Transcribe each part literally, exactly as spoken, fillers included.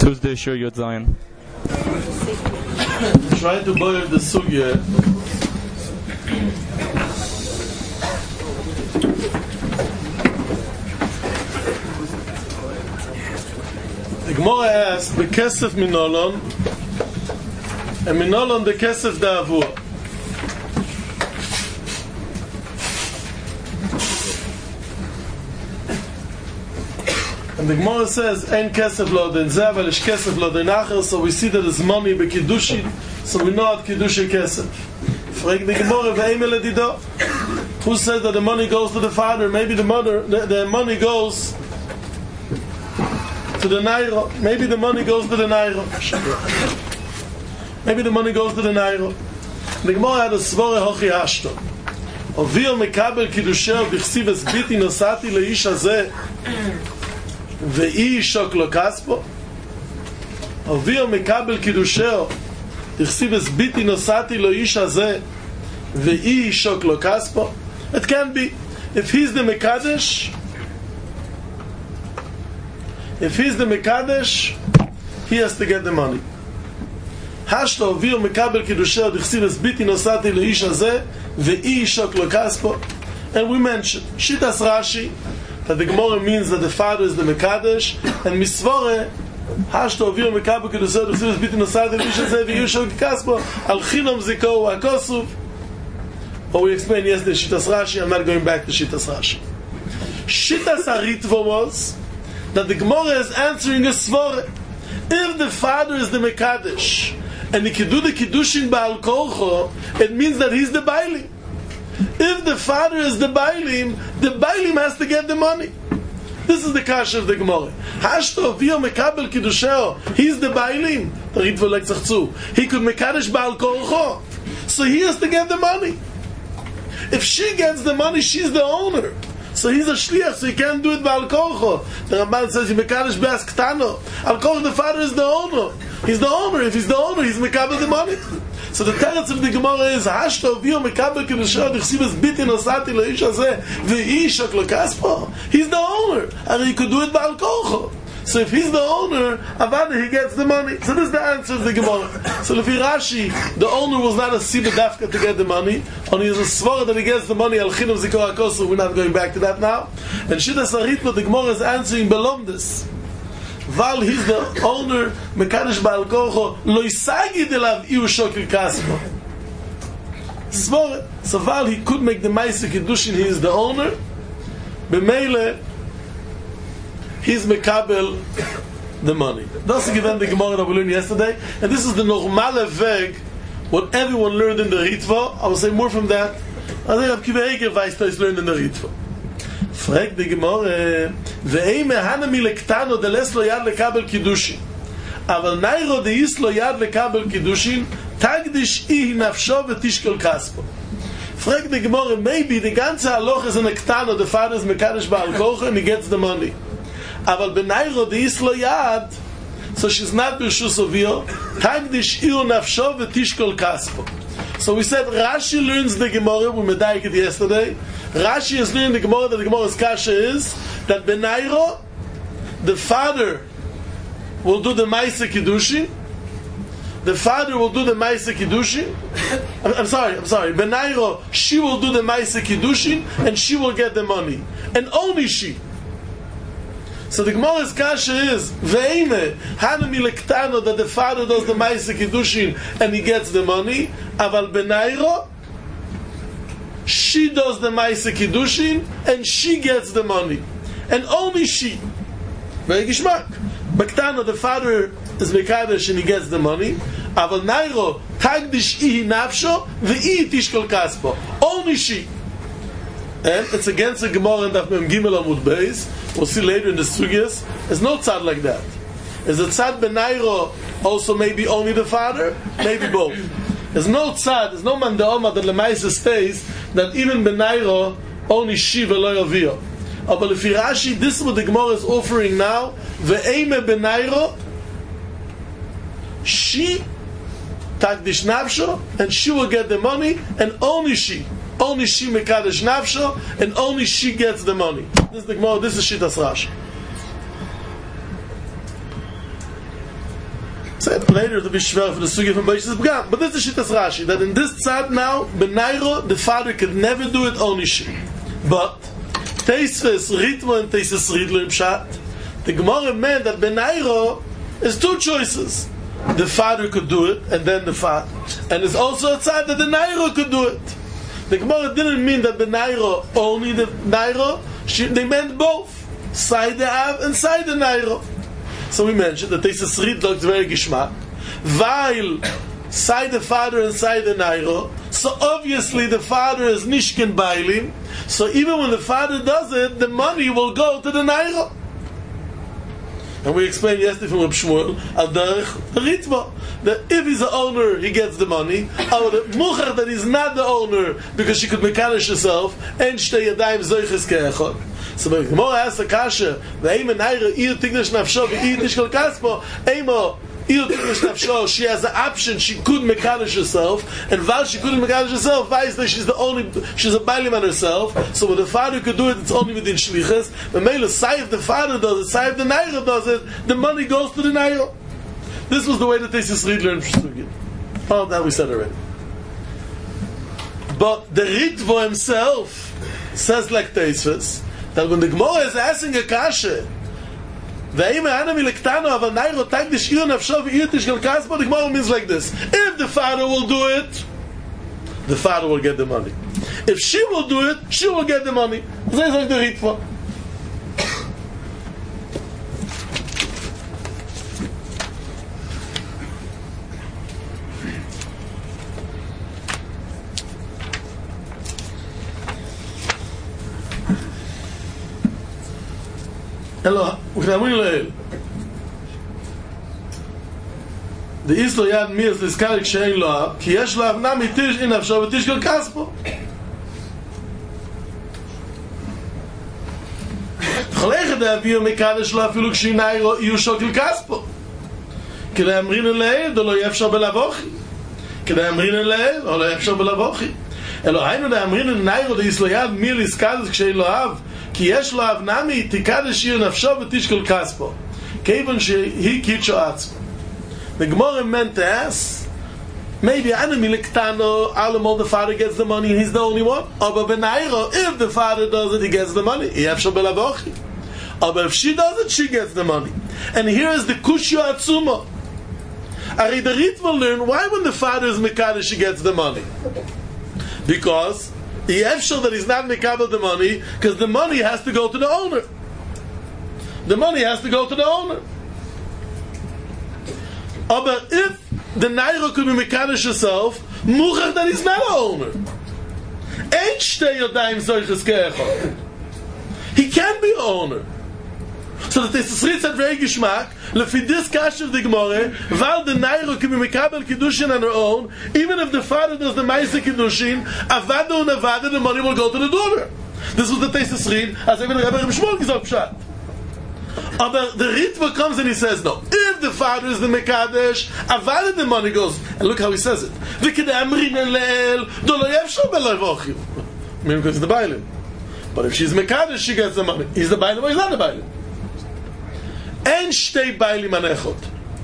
Tuesday, sure Yud Zion. Trying to boil the sugya. The Gemara asked, "Bekesef minolon, and minolon the kesef da'avur." And the Gemara says, "En kesef lo den zevel ish kesef lo den acher." So we see that there's money bekiddushin. So we know at kiddushin kesef. Frag the Gemara, ve'im eledido. Who says that the money goes to the father? Maybe the mother, the, the money goes to the nairo. Maybe the money goes to the nairo. Maybe the money goes to the nairo. The Gemara had a svore hochi hashto. Ovir mekabel kiddushin b'chsiv esbiti nosati leish hazeh. ואי שוק לו כספו אביר מקבל קידושו תכסיב הסביתי נוסעתי לו איש הזה ואי שוק לו כספו. It can be if he's the Mekadesh, if he's the Mekadesh, he has to get the money. השתו אביר מקבל קידושו תכסיב הסביתי נוסעתי לו איש הזה ואי שוק לו כספו. And we mentioned Shitas Rashi that the Gemara means that the father is the Mekadesh, and Misvore Hashto Ovir Mekabel Kedusah D'Chsivus Biti Nosad Elisha Zev Yushok Kaspo Al Chinom Ziko Akosuv. But we explained yesterday Shitas Rashi. I'm not going back to Shitas Rashi. Shitas Aritvo was that the Gemara is answering a Svore. If the father is the Mekadesh and he can do the Kiddushin Ba'al Korcho, it means that he's the Bailim. If the father is the Bailim, the Bailim has to get the money. This is the kasha of the Gemara. Hashto Avio Mekabel Kiddusheo. He's the Bailim. He could Mekadesh Baal Korcho. So he has to get the money. If she gets the money, she's the owner. So he's a shliach, so he can't do it Baal Korcho. The Ramban says, Mekadesh Be'as Ktano. Al Korcho, the father is the owner. He's the owner. If he's the owner, he's Mekabel the money. So the teretz of the Gemara is Hashto Avio Mekabel Kiddusheo D'Chsivus Biti Nosati Leish Hazeh Ve'i Shok Lo Kaspo. He's the owner, and he could do it Baal Korcho. So if he's the owner, Avada, he gets the money. So this is the answer of the Gemara. So Lefi Rashi, the owner was not a Siba Dafka to get the money, only is a Svara that he gets the money Al Chinom Ziko HaKosu. We're not going back to that now. And Shitas Aritva, the Gemara is answering Belomdis. Val, he's the owner, Mekadesh Baal Korcho, Lo Yisagi Delav Iu Shokil Kaspo. Svara. So Val, he could make the Maisa Kiddushin, he is the owner. B'meile, he's Mekabel the money. That's given the Gemara that we learned yesterday. And this is the normale Weg, what everyone learned in the Ritva. I will say more from that. I think Rav Kiva Eiger weiß that he's learned in the Ritva. Frag the Gemara, Ve'ei mehana mi lektano deles lo yad lekabel kiddushin. Aval nairo deis lo yad lekabel kiddushin, tagdish ihi nafsho v'tishkel kaspo. Frag the Gemara, maybe the ganze haloch is an ektano, the father is Mekadesh Baal Korcho, and he gets the money. Aval benairo deis lo yad, so she's not b'rshus ovio, tagdish ihi nafsho v'tishkel kaspo. So we said Rashi learns the Gemara, we medayik it yesterday. Rashi is learning the Gemara that the Gemara's kasha is that Benairo, the father will do the Maisa Kiddushin. The father will do the Maisa Kiddushin. I'm, I'm sorry, I'm sorry. Benairo, she will do the Maisa Kiddushin and she will get the money. And only she. So the Gemara's kasha is Ve'ime, Hanami Lektano, that the father does the Maisa Kiddushin and he gets the money. Aval Benairo, she does the Maisa Kiddushin and she gets the money. And only she. Very gishmak. Baktano, the father is Mekadesh and he gets the money. Aval Nairo, Tagdish ihi nafsho, ve'i tishkol kaspo. Only she. And it's against the Gemara and Daf Mem Gimel Amud Beis. We'll see later in the Sugyas. There's no tzad like that. Is the tzad Benairo also maybe only the father? Maybe both. There's no tzad, there's no man de'oma that Lemaisa stays that even Benairo only she ve'lo yavio. But if Rashi, this is what the Gemara is offering now. Ve'eime Benairo, she takdish nafsho, and she will get the money, and only she. Only she mekadesh nafsho, and only she gets the money. This is the Gemara. This is Shitas Rashi. later to be schwer for the sugi from Beishas B'gam. But this is Shittas Rashi, that in this tzad now, Benairo, the father could never do it only she. But, Teisves Ritmo and Teisves Ridlo im Shat, the Gemara meant that Benairo is two choices. The father could do it, and then the father. And it's also a tzad that the Nairo could do it. The Gemara didn't mean that the Nairo, only the Nairo, she, they meant both. Side the Av and side the Nairo. So we mentioned that Teisves Rid looks very gishmak. While side the father and side the Nairo, so obviously the father is Nishkin Bailim, so even when the father does it, the money will go to the Nairo. And we explained yesterday from Reb Shmuel al derech ritmo that if he's the owner, he gets the money. Or the mucher that he's not the owner because she could mechanish herself and shtei yadayim zoiches ke'echad. So the Gemara asks the kasha, ve'eim enayra ir tignish nafsho ve'ir tishkol kaspo, eimo ir tignish nafsho, she has the option, she could mechanish herself, and while she couldn't mechanish herself, vice that she's the only, she's a bailim on herself, so when the father could do it, it's only within shlichus. But mele, say if the father does it, say if the naira does it, the money goes to the naira. This was the way that Teisves Rid learned Shtugi. Oh, that we said already. But the Ritvo himself says like Teisves, that when the Gemara is asking a kasha, the Gemara means like this: if the father will do it, the father will get the money. If she will do it, she will get the money. That's like the Ritva. Hello, the Islo Yad Mir is Karik Shein Lo, Ki Yesh Lo Avna Mitish in Nafsho V'Tish Kol Kaspo. Cholech Da Avir Mekadesh Lo Afilu Kshinai Ro Iyu Shokil Kaspo. Kedai Amrin Elei, Do Lo Yefshor Belavochi. Kedai Amrin Elei, Do Lo Yefshor Belavochi. Elo Hainu Da Amrin Elei, Do Islo Yad Mir is Karik Shein Lo Av, כי יש לו אבנמי תיקדש עיר נפשו ותשקול כספו כיוון שהיא קידשו עצמו. The Gemara meant to ask, maybe enemy lektano, all the father gets the money and he's the only one. Aber benairo, if the father does it, he gets the money. Yefshor belavochi. Aber if she does it, she gets the money. And here is the kushyo atzumo. Ari the Rit will learn why when the father is mekadesh, she gets the money. Because he has shown that he's not mekabel the money because the money has to go to the owner. The money has to go to the owner. But if the naira could be mekadesh herself, muchach that he's not an owner. Ein shtei yodayim zoiches ke'echad. He can be an owner. So the Teisves Rid said very gishmak, lefi this kash of the Gemara, while the naira can be mekabel kiddushin on her own, even if the father does the ma'aseh kiddushin, avada and avada, the money will go to the daughter. This was the Teisves Rid, as even the Rebbe Reb Shmuel gesagt pshat. But the Ritva comes and he says, no, if the father is the mekadesh, avada the money goes, and look how he says it. V'kedei amrin elel, do lo yefshor belavochi. Meaning because he's the bailim. But if she's mekadesh, she gets the money. He's the bailim or he's not the bailim. En shtei bailim anechot.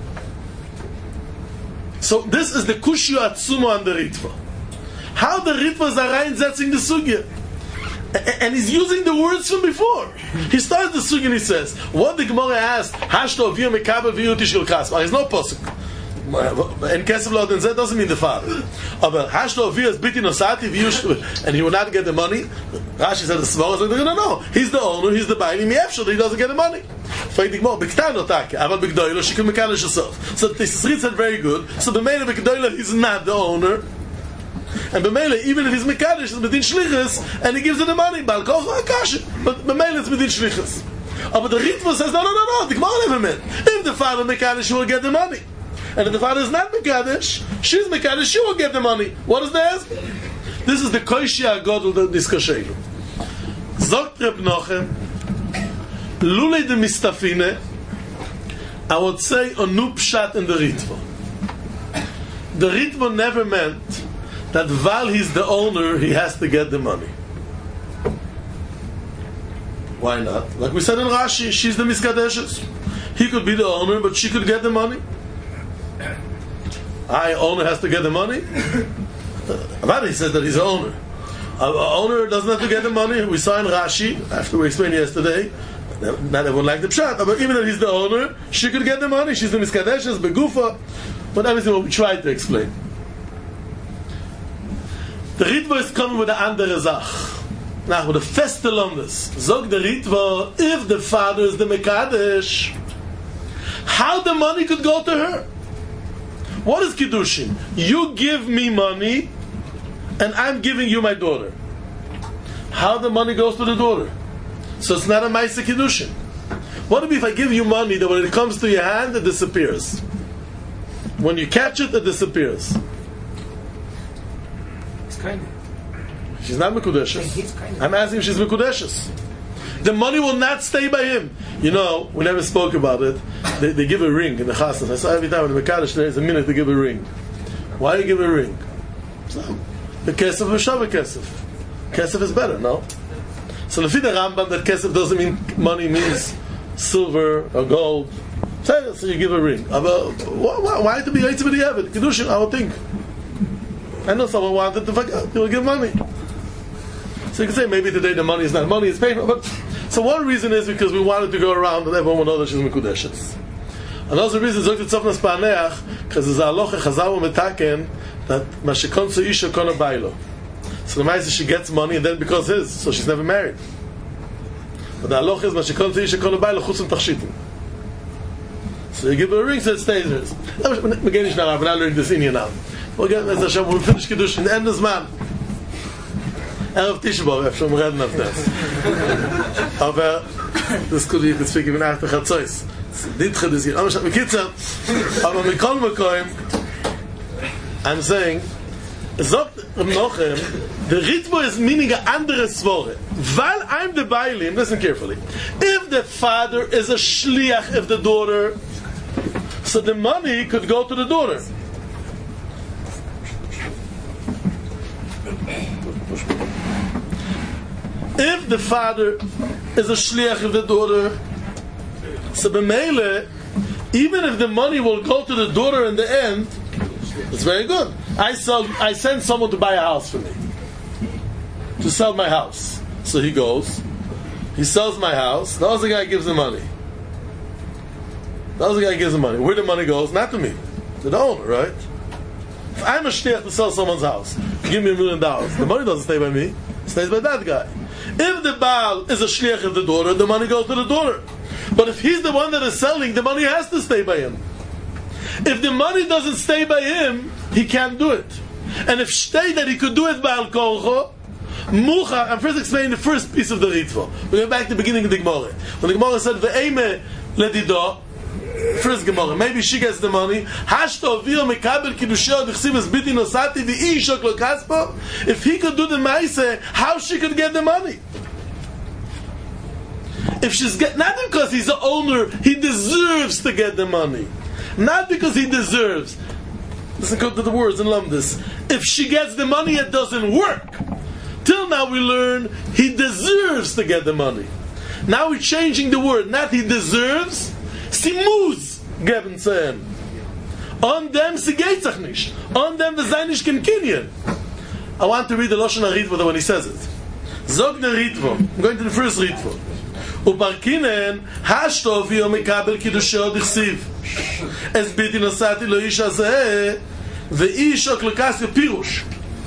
So this is the kushyo atzumo on the Ritva. How the Ritva is reinsetzing the sugya. And he's using the words from before. He starts the sugya and he says, what the Gemara asked, Hashto v'yir mekabel v'yir tishkol kaspo. There's no posuk. And kesef lo den zeh doesn't mean the father. But Hashto v'yir is biti nosati v'yir, and he will not get the money. Rashi said the small is like, no, no, no. He's the owner, he's the bailim, yefshor, he doesn't get the money. Fight the Gemara, b'ktan otake, aval b'gdoilo, she can mekadesh herself. So the Teisves Rid said very good. So b'meila b'gdoilo, he's not the owner. And b'meila, even if he's mekadesh, it's within shlichus, and he gives her the money. Bal kocha akash, but b'meila it's within shlichus. Oh, but the Ritva says, no, no, no, no. The Gemara never meant. If the father mekadesh, he will get the money. And if the father is not mekadesh, she's mekadesh, she will get the money. What is the answer? This is the koshia agodol the diskashelu. Zogt Reb Nochem, lulei de mistafine, I would say a nu pshat in the Ritva. The Ritva never meant that while he's the owner, he has to get the money. Why not? Like we said in Rashi, she's the miskadeshes. He could be the owner, but she could get the money. I, owner, has to get the money? Avadi says that he's the owner. An owner doesn't have to get the money. We saw in Rashi, after we explained yesterday, not everyone liked the pshat, but even if he's the owner, she could get the money. She's the miskadeshes, begufa, but everything what we tried to explain. The Ritva is coming with the andere Zach. Now, with the feste Lomdes, zog the Ritva, if the father is the Mekadesh, how the money could go to her? What is Kiddushin? You give me money, and I'm giving you my daughter. How the money goes to the daughter? So it's not a Maisa Kiddushin. What if I give you money that when it comes to your hand, it disappears? When you catch it, it disappears. It's kind of. She's not Mekudeshes. Kind of. I'm asking if she's Mekudeshes. The money will not stay by him. You know, we never spoke about it. They, they give a ring in the chasnas. I saw every time in the Mekadesh there is a minute to give a ring. Why do you give a ring? So, the kesef v'shavah kesef. Kesef is better, no? So the Rambam that kesef doesn't mean money, means silver or gold. So you give a ring. Why, why to be eight with the Yevet? Kiddushin, I would think. I know someone wanted to forget. He will give money. So you can say maybe today the money is not money, it's paper. But so one reason is because we wanted to go around and everyone will know that she's Mekudeshes. Another reason is because there's a halacha chazal metaken that mashikon so isha kona bailo. So the ma'aseh she gets money and then because his, so she's never married. But the halacha is mashikon so isha kona bailo chutzim tachshitim. So you give her a ring, so it stays hers. Again, we're not learning this Indian now. We'll get as Hashem, we'll finish Kiddush in the end of this man. Erev Tisha B'Av, I've shown read enough this. Aber, das could you could speak even after Chatzois. Ditche this year. Aber Mikitzer, aber Mikol Mekoim, I'm saying, Zogt Nochem, the Ritmo is meaning an andere Svore. While I'm the Bailim, listen carefully. If the father is a shliach of the daughter, so the money could go to the daughter. If the father is a shliach of the daughter, so b'meile, even if the money will go to the daughter in the end, it's very good. I sell, I send someone to buy a house for me, to sell my house. So he goes, he sells my house. The other guy gives the money. The other guy gives the money. Where the money goes, not to me, to the owner, right? If I'm a shliach to sell someone's house, give me a million dollars. The money doesn't stay by me; it stays by that guy. If the Baal is a shliach of the daughter, the money goes to the daughter. But if he's the one that is selling, the money has to stay by him. If the money doesn't stay by him, he can't do it. And if shtei that he could do it Baal Kolcho, Mucha, I'm first explaining the first piece of the Ritva. We go back to the beginning of the Gemara. When the Gemara said, Ve'eme ledido, first Gemara, maybe she gets the money. Hashto v'yo mekabel kiddusho d'chsiv es biti nosati v'i ishok lo kaspo. If he could do the ma'aseh, how she could get the money? If she's get, not because he's the owner, he deserves to get the money. Not because he deserves. Listen to the words in Lumdis. If she gets the money, it doesn't work. Till now we learn he deserves to get the money. Now we're changing the word. Not he deserves. Sie muss geben zu ihm. On them sie geht sich nicht. On them wir sein nicht kein Kinyan. I want to read the Lashon HaRitva when he says it. Zog the Ritva. I'm going to the first Ritva. Uparkinen hashto v'yo mekabel kiddusho d'chsiv. Es biti nosati lo ish hazeh ve'ish oklokasyo pirush.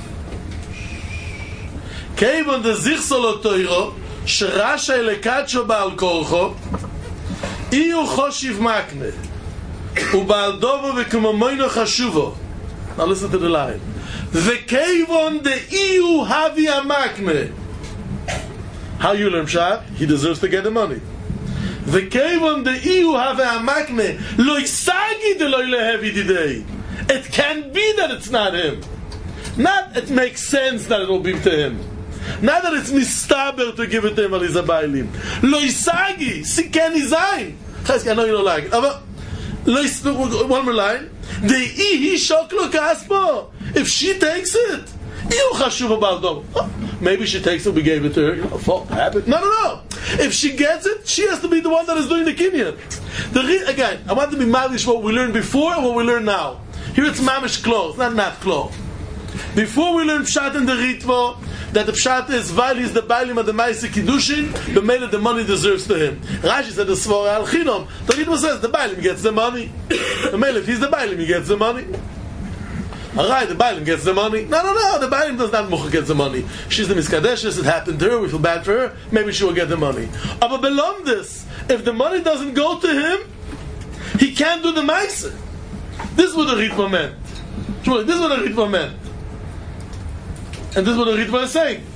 Keivon de zichso lo toiro sherasha elekacho ba'al korcho Iyu choshiv makne Ubal dovo v'kumamoyno chashuvo. Now listen to the line. V'keivon de iyu havi amakne. How you learn Pshat? He deserves to get the money. V'keivon de iyu havi amakne Lo isagi de lo lehevi didei. It can be that it's not him. Not it makes sense that it will be to him. Not that it's mistaber to give it to him while he's a bailim. Lo isagi, si ken izayin. I know you don't like it. But, one more line. The ihi shoklo kaspo. If she takes it, maybe she takes it, we gave it to her. You know, fault, habit. No, no, no. If she gets it, she has to be the one that is doing the kinyan. The re- again, I want to be malish what we learned before and what we learn now. Here it's mamish close, not not close. Before we learn pshat in the ritva, that the pshat is while he's the bailim of the ma'aseh kiddushin, the mele the money deserves to him. Rashi said the svara al chinom. The ritva says the bailim gets the money. The mele, if he's the bailim, he gets the money. Alright, the bailim gets the money. No, no, no, the bailim does not mucha get the money. She's the miskadeshes, it happened to her, we feel bad for her, maybe she will get the money. But below this, if the money doesn't go to him, he can't do the ma'aseh. This is what the ritva meant. This is what the ritva meant. And this is what the ritva is saying.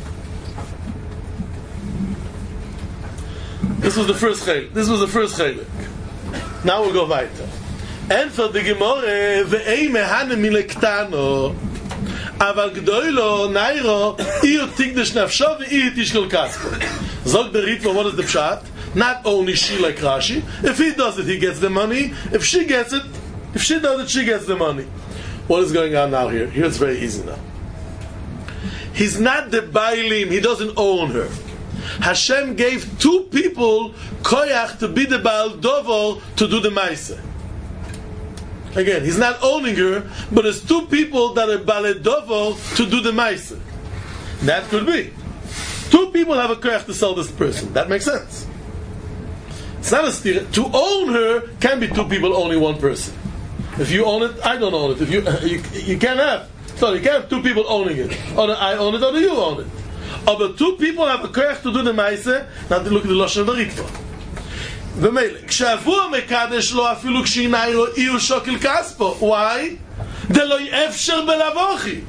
This was the first chaylik. This was the first chaylik. Now we'll go weiter. And for the Gemara, ve'ei mehane milektano, aval gdoilo nairo, iyo tigdash nafsho ve'iyo tishkol kaspo. Zog the ritva, what is the pshat? Not only she like Rashi. If he does it, he gets the money. If she gets it, if she does it, she gets the money. What is going on now here? Here it's very easy now. He's not the bailim, he doesn't own her. Hashem gave two people koyach to be the Baal Dovo to do the ma'aseh. Again, he's not owning her, but there's two people that are Baal Dovo to do the ma'aseh. That could be. Two people have a koyach to sell this person. That makes sense. It's not a steer. To own her can be two people, only one person. If you own it, I don't own it. If you you, you can't have. So you can't have two people owning it. Or I own it, or you own it. Or but two people have a koyach to do the ma'aseh. Now look at the lashon of the ritva. V'meile, kshavu mekadesh lo afilu kshinai lo iu shokel kaspo. Why? De lo yefsher belavochi.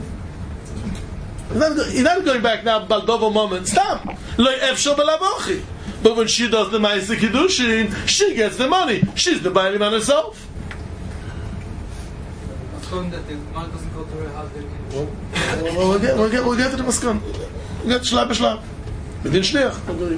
You're not going back now, Baldovo moment. Stop. Lo yefsher belavochi. But when she does the ma'aseh kiddushin, she gets the money. She's the bailim on herself. That the money doesn't go to her husband. Well, well, we'll, get, we'll, get, we'll get to the maskon. We'll get shlab b'shlab. B'din shliach.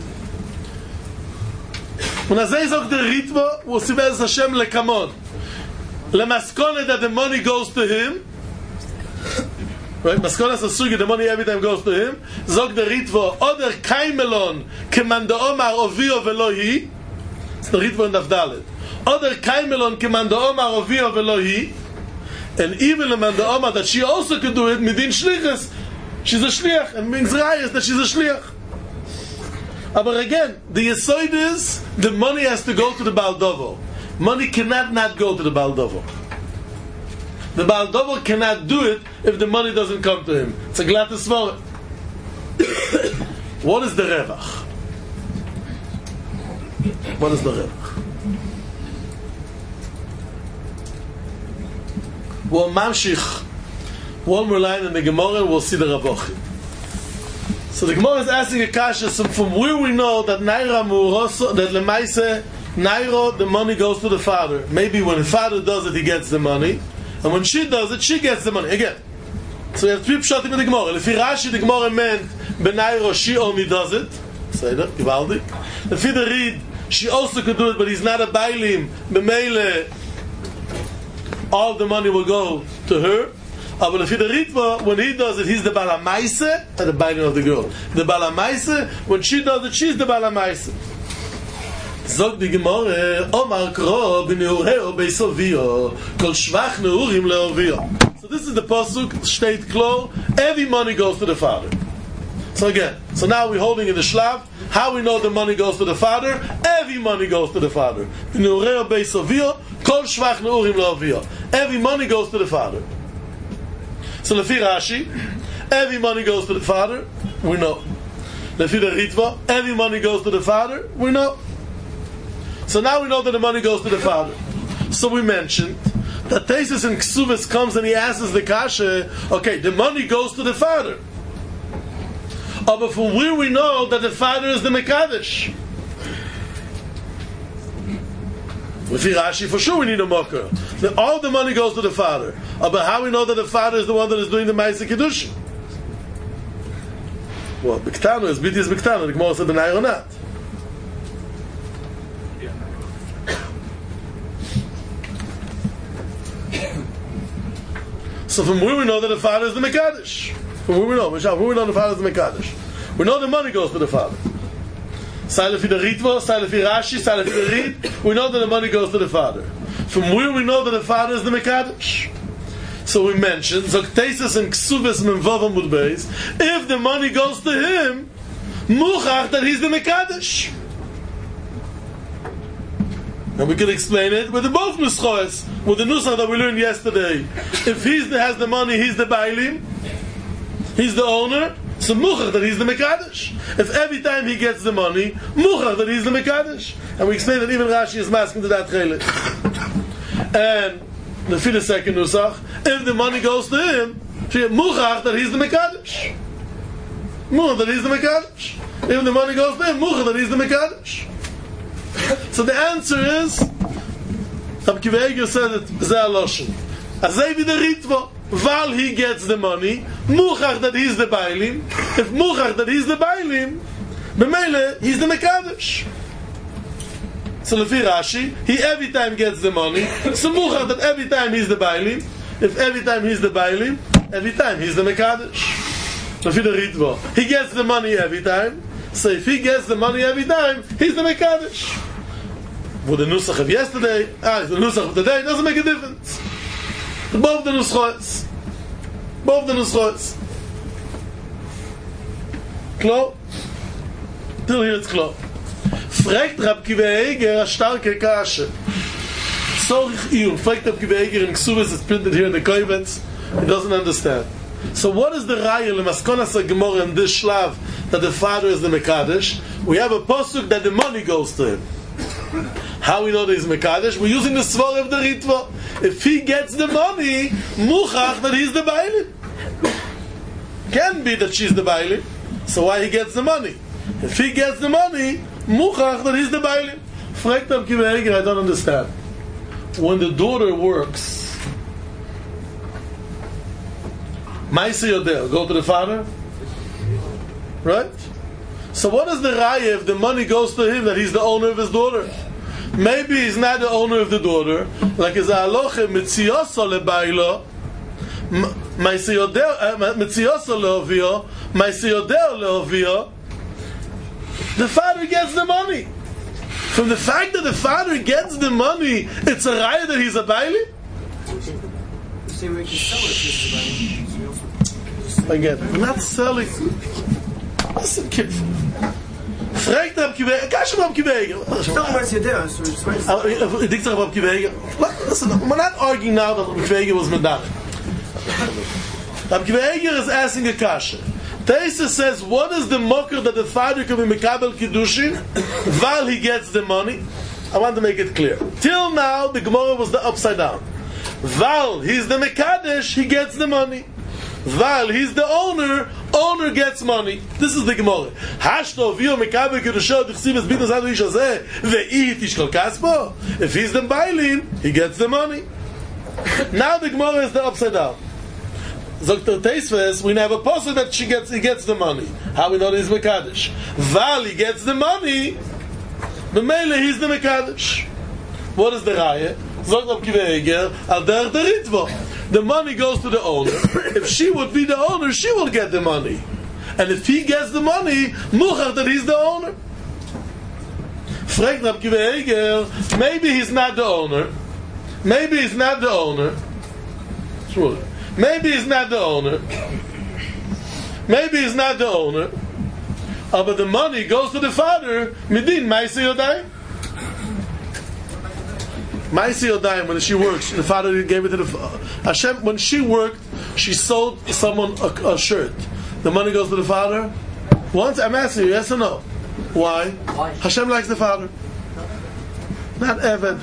When I say zog the ritva, we'll see Be'ez Hashem lekamon. Lemaskone that the money goes to him. Right? Maskone sasugi, the money every time goes to him. Zog the ritva, oder kaimelon, kemando omar ovio velo hi. It's the ritva in Davdalet. Oder kaimelon, kemando omar ovio velo hi. And even the man the Oma that she also could do it midin shlichus, she's a shliach, and means rayas that she's a shliach. But again, the yesod is the money has to go to the Baal Dovo. Money cannot not go to the Baal Dovo. The Baal Dovo cannot do it if the money doesn't come to him. It's a glatt svara. What is the revach? What is the revach? We'll mamshich one more line in the Gemara and we'll see the Ravochim. So the Gemara is asking a kasha, so from where we know that Naira Muroso, that Lemaise, Nairo, the money goes to the father. Maybe when the father does it, he gets the money. And when she does it, she gets the money. Again. So we have three pshatim in the Gemara. If Rashi, the Gemara meant, Benairo, she only does it. Say that, Givaldi. If he read, she also could do it, but he's not a bailim. B'meile, all the money will go to her. Uh, but if he the ritva, when he does it, he's the balamaise and the bailing of the girl. The balamaise, when she does it, she's the balamaise. Zog the Gemara, Omar kro b'neureo beisovio, kol shvach neurim leovio. So this is the pasuk, state klo, every money goes to the father. So again, so now we're holding in the shlav, how we know the money goes to the father? Every money goes to the father. B'neureo beisovio, kol shvach neurim leovio. Every money goes to the father. So Lefi Rashi, every money goes to the father, we know. Lefi the Ritva, every money goes to the father, we know. So now we know that the money goes to the father. So we mentioned that Tesis in Ksuvas comes and he asks the kasha, okay, the money goes to the father. Oh, but from where we know that the father is the Mekadesh? With Rashi, for sure we need a mocker. That all the money goes to the father. Oh, but how we know that the father is the one that is doing the Ma'aseh Kiddushin? Well, Biktano is B'ti is Biktano. The Gemara said the Nair or not. So from where we know that the father is the Mekadesh? From where we know? From where we know the father is the Mekadesh? We know the money goes to the father. Sei lefi the Ritva, sei lefi Rashi, sei lefi the Rit, we know that the money goes to the father. From where we know that the father is the Mekadosh? So we mentioned, Zoktesis and Ksuvis and Vavam Mudbeis, if the money goes to him, Muchach, that he's the Mekadosh. And we can explain it with the both Nuschoes, with the Nusach that we learned yesterday. If he has the money, he's the Bailim, he's the owner, so Muchach, that he's the Mekadosh. If every time he gets the money, Muchach, that he's the Mekadosh. And we explained that even Rashi is masking to that Chelik. And the fifth second Nusach, if the money goes to him, Muchach, that he's the Mekadosh. Muchach, that he's the Mekadosh. If the money goes to him, Muchach, that he's the Mekadosh. So the answer is, Rab Kiva Eiger said it, Zeh HaLoshen. Azay vi the Ritva, while he gets the money, Muchach, that he's the Bailim. If Muchach, that he's the Bailim, B'meile, he's the Mekadosh. So Lefi Rashi, he every time gets the money, so Muchach, that every time he's the Bailim. If every time he's the Bailim, every time he's the Mekadosh. Lefi the Ritva, he gets the money every time. So if he gets the money every time, he's the Mekadosh. With the Nusach of yesterday, ah, the Nusach of today, doesn't make a difference. Both the Nuschos. Both the Nuschos. Klar? Till here it's klar. Fragt Rab Kiva Eiger a starke Kasche. Sorich Iyun. Fragt Rab Kiva Eiger in Ksubis, it's printed here in the Kovetz. He doesn't understand. So what is the Raya Lemaskonas HaGemorah in this Shlav that the father is the Mekadosh? We have a posuk that the money goes to him. How we know that he's Mekadosh? We're using the Svar of the Ritva. If he gets the money, Muchach, that he's the Bailim. Can be that she's the Bailim. So why he gets the money? If he gets the money, Muchach, that he's the Bailim. Fragt Rab Kiva Eiger, I don't understand. When the daughter works, Maisa Yodel, go to the father? Right? So what is the raya if the money goes to him that he's the owner of his daughter? Maybe he's not the owner of the daughter. Like his halacha mitziyoso lebailo, mitziyoso leovio, mitziyoso leovio. The father gets the money. From the fact that the father gets the money, it's a raya that he's a baili? Say we can sell it. Again, we're not selling. Listen, kid. Fragt Rab Kiva Eiger. Kash Rab Kiva Eiger. Dik Rab Kiva Eiger. Listen, we're not arguing now that Rab Kiva Eiger was Medach. Rab Kiva Eiger is asking a kasha. Taisa says, what is the mocker that the father can be Mekabel Kiddushin while he gets the money? I want to make it clear. Till now, the Gemara was the upside down. While he's the Mekadesh, he gets the money. While he's the owner, owner gets money. This is the Gemara. Hashto vio mekabel kedusha d'chsiv es bitas adu ish hazeh ve'i tishkol kaspo. If he's the Bailim, he gets the money. Now the Gemara is the upside down. Zokter Teisves, we have a posture that she gets, he gets the money. How we know that he's Mekadosh? While he gets the money, the Mele he's the Mekadosh. What is the Raya? Zokter Rab Kiva Eiger al derech the Ritva. The money goes to the owner. If she would be the owner, she will get the money. And if he gets the money, Muchach, that he's the owner. Fragt Rab Kiva Eiger, maybe he's not the owner. Maybe he's not the owner. Sure. Maybe he's not the owner. Maybe he's not the owner. Oh, but the money goes to the father. Midin, Maisa Yodayim. Maisa Yodayim, when she works, the father gave it to the father. Hashem, when she worked, she sold someone a, a shirt. The money goes to the father. Once, I'm asking you, yes or no? Why? Why? Hashem likes the father. Not Eved.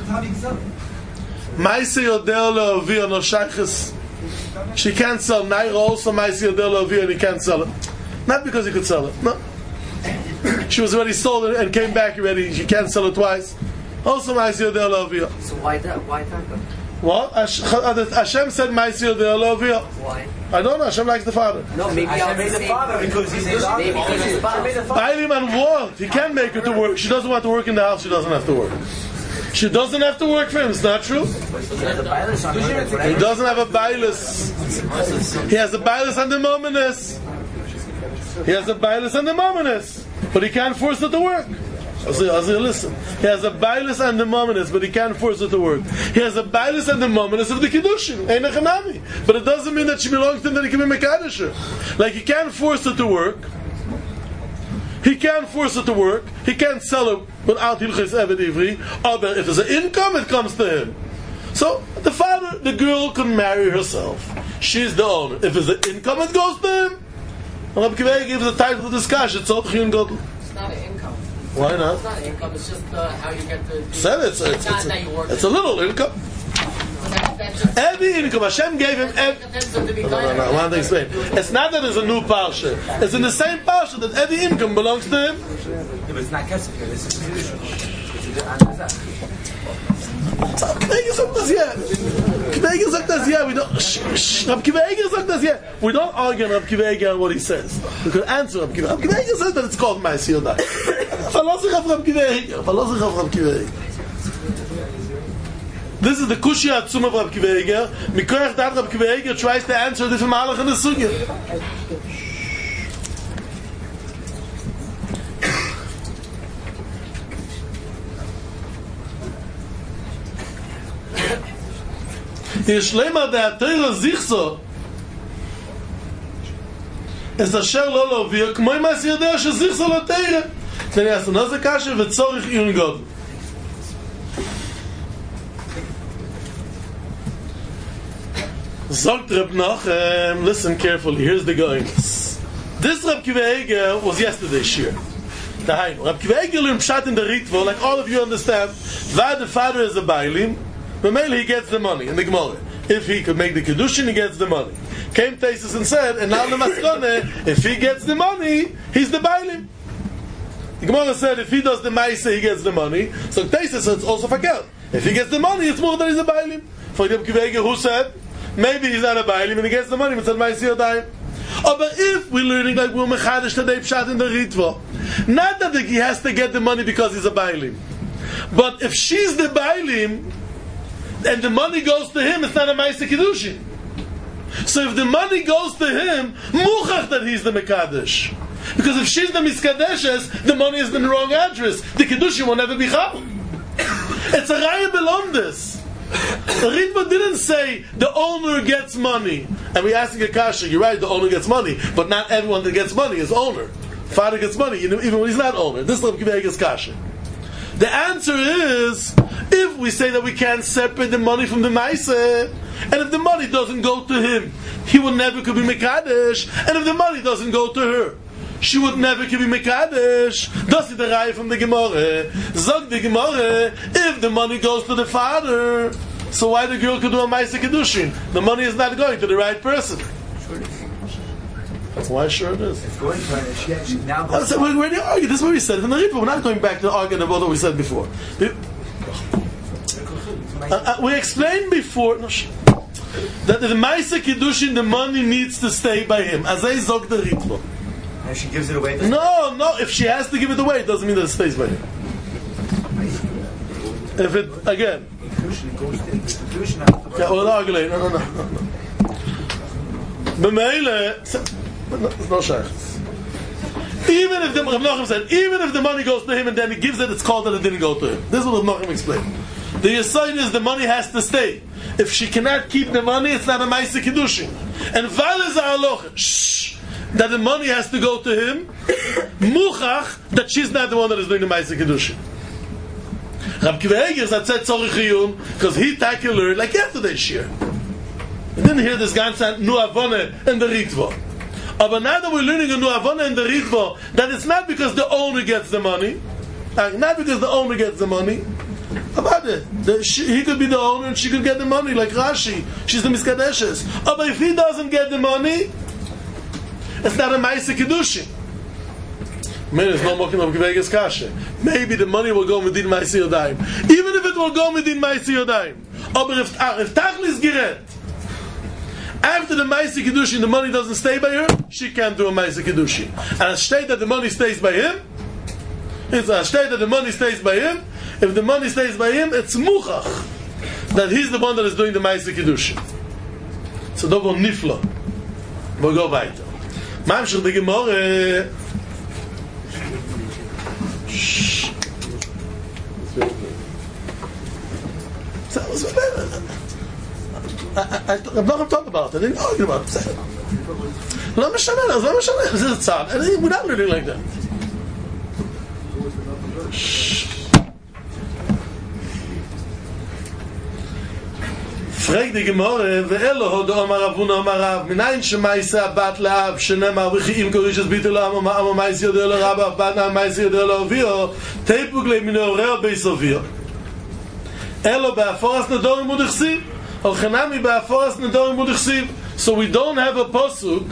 Maisa Yodel Le'ovi no shayches. She can't sell Naira also Maisa Yodel Le'ovi and he can't sell it. Not because he could sell it. No. She was already sold it and came back already. She can't sell it twice. Also Maisa Yodel Le'ovi. So why that? Why that? What? Hashem said Maisa Yodel Le'ovi. Why? I don't know. Hashem likes the father. No, maybe Hashem made the father because he's his Maybe because his father. Bailim and work. He can't make her to work. She doesn't want to work in the house. She doesn't have to work. She doesn't have to work for him. It's not true. He doesn't have a bailus. He has a bailus and the mominus. He has a bailus and the mominus. But he can't force her to work. Azir, Azir, listen. He has a bailus and the mominus, but he can't force it to work. He has a bailus and the mominus of the Kiddushin. Ein echanami. But it doesn't mean that she belongs to him, that he can be Mekadosh. Like, he can't force it to work. He can't force it to work. He can't sell it without Hilchis Eved Ivri. But if there's an income, it comes to him. So, the father, the girl can marry herself. She's the owner. If there's an income, it goes to him. And Rabbi Kiva gives the title of this kash. It's not Chiyun Gadol. It's not an income. Why not? It's not an income. It's just uh, how you get the. Said it's, it's, it's not it's, that you work. it's a little income. That, that's just, Every income, Hashem gave him every... that's to be No, no, no, I want to explain. It's not that it's a new parsha. It's in the same parsha that every income belongs to him. Yeah, but it's not kesef here. This is Kedushin. It's a Anazah. Rabbi sagt das ja. Rabbi sagt das ja. We don't. Rabbi sagt das ja. We don't argue on Rabbi on what he says. We could answer Rabbi Rabbi says that it's called Ma'aseh Yodayim. Verlass dich auf Rabbi Verlass dich auf Rabbi. This is the Kushya Atzum of Rabbi Kiva. Mikoyach that Rabbi Kiva tries to answer the Malach in the Sugya. Yesh lema da Torah zichso es asher lo lovir kmo mas yodea she zichso lo Torah. Then he has another kasha v'tzorich Iyun Gadol. Sagt Reb Nachem, listen carefully, here's the going. This Reb Kiva Eger was yesterday's shir. Daheim. Reb Kiva Eger learned Pshat in the Ritva, like all of you understand, that the father is a Bailim, but mainly he gets the money in the Gemara. If he could make the Kiddushin, he gets the money. Came Taisus and said, and now the Maskone, if he gets the money, he's the Bailim. The Gemara said, if he does the Maise, he gets the money. So Taisus said, it's also Fakel. If he gets the money, it's more than he's a Bailim. For Reb Kiva Eger, who said, maybe he's not a Bailim and he gets the money, but it's Ma'aseh Yodayim. Oh, but if we're learning like we're Mechadish today, Pshat in the Ritva, not that he has to get the money because he's a Bailim, but if she's the Bailim and the money goes to him, it's not a Ma'aseh Kiddushin. So if the money goes to him, Muchach that he's the Mekadesh. Because if she's the Miskadeshes, the money is in the wrong address. The Kiddushin will never be Chal. It's a Raya Belondes. The Ritva didn't say the owner gets money. And we asked Akasha, you're right, the owner gets money, but not everyone that gets money is owner. Father gets money, even when he's not owner. This is Rabbi Kiva Eger's Kasha. The answer is, if we say that we can't separate the money from the Maaseh, and if the money doesn't go to him, he will never could be Mekadesh, and if the money doesn't go to her, she would never could be Mekadesh. Das is the Raya from the Gemara. Zog the Gemara, if the money goes to the father, so why the girl could do a Ma'aseh Kiddushin? The money is not going to the right person. That's why sure it is. It's going to her. She, she now goes. So we're going to argue. This is what we said in the Ritva. We're not going back to argue about what we said before. We, uh, uh, we explained before no, sh- that the Ma'aseh Kiddushin, the money needs to stay by him. As I zog the Ritva. And she gives it away. No, no. If she has to give it away, it doesn't mean that it stays by him. If it again. Okay, well, no, no, no, no, no. B'meile, it's no shayach. Even if the Rav Nachum said, even if the money goes to him and then he gives it, it's called that it didn't go to him. This is what Rav Nachum explained. The yesod is the money has to stay. If she cannot keep the money, it's not a Ma'aseh Kiddushin. And val is a halacha. Shh. That the money has to go to him, muchach, that she's not the one that is doing the Ma'aseh Kiddushin. Rab Kiva Eger said tzorich iyun because he tackled her like yesterday's shir. We didn't hear this ganze Nu Avone and the Ritva. But now that we're learning a Nu Avone and the Ritva, that it's not because the owner gets the money, not because the owner gets the money. About it, the, she, he could be the owner and she could get the money like Rashi. She's the Miskadeshes. But if he doesn't get the money, it's not a Ma'aseh Kiddushin. Man, it's not mocking of Kiva Eger's Kasha. Maybe the money will go Medin Ma'aseh Yodayim. Even if it will go Medin Ma'aseh Yodayim. But if, if Tachlis Geret, after the Ma'aseh Kiddushin, the money doesn't stay by her, she can't do a Ma'aseh Kiddushin. And a state that the money stays by him, it's a state that the money stays by him. If the money stays by him, it's Muchach, that he's the one that is doing the Ma'aseh Kiddushin. So double Nifla. We'll go weiter. Mamshach the Gemara. So, so, I, I, I'm not going to talk about it. I didn't argue about it. לא משנה, אז לא משנה, זה צעד. We're not learning like that. פרק די גמורה, ואלו הודו אמר רבונה אמר רב, מניין שמייסה הבת לאב, שנאמר וכי אם קורישס ביטו לו אמה אמה מייסה יודע לו רב, אף בת נאם מייסה יודע לו אביו, תיפוג לי מנעורר בייס אביו. אלו באפורס נדורים מודכסיב, או חנמי באפורס נדורים מודכסיב. So we don't have a pasuk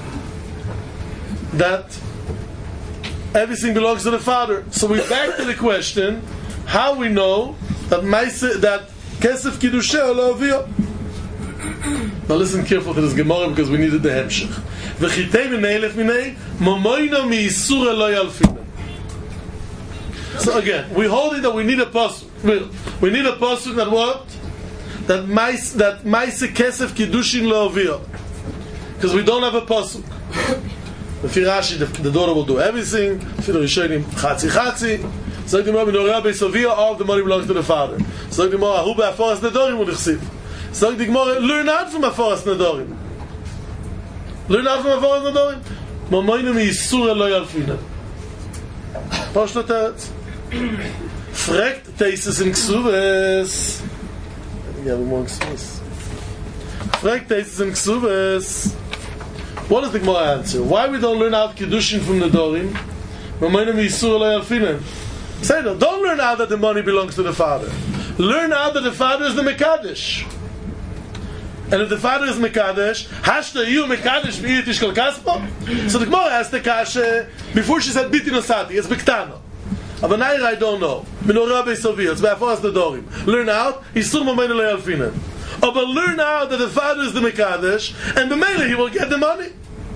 that everything belongs to the father. So we back to the question, how we know that Maise, that Kesef Kiddusheh lo avio. Now listen carefully to this Gemara because we needed the hemshech. V'chitei minei elef minei momoino mi isura lo yalfina. So again, we hold it that we need a pasuk. We need a pasuk that what? That Maise, that Maise Kesef Kiddushin lo avio. Because we don't have a pasuk. If Rashi, the, the daughter will do everything. If you're Rishonim, chatzi chatzi. So the Gemara, Menorah beis avia, all of the money belongs to the father. So the Gemara, hu be'aforas nedorim u'nichsiv. So the Gemara, learn out from aforas nedorim. Learn out from aforas nedorim. Mamoinu mi yisura lo yalfina. Poshta teretz. Frekt teises in ksuves. Yeah, we want ksuves. Frekt teises in ksuves. What does the Gemara answer? Why we don't learn out Kiddushin from the Dorim? Say no, don't learn out that the money belongs to the father. Learn out that the father is the Mekadesh. And if the father is Mekadesh, Hashta you Mekadesh v'ir tishkol kaspo? So the Gemara asked the Kasha, before she said Biti Nosati, it's Bektano. Avanaira I don't know. Menorah beis avia, it's Be'aforas the Dorim. Learn out, Yisur Momeinu lo yalfinen. Oh, but learn out that the father is the Mekadesh, and the Mele he will get the money.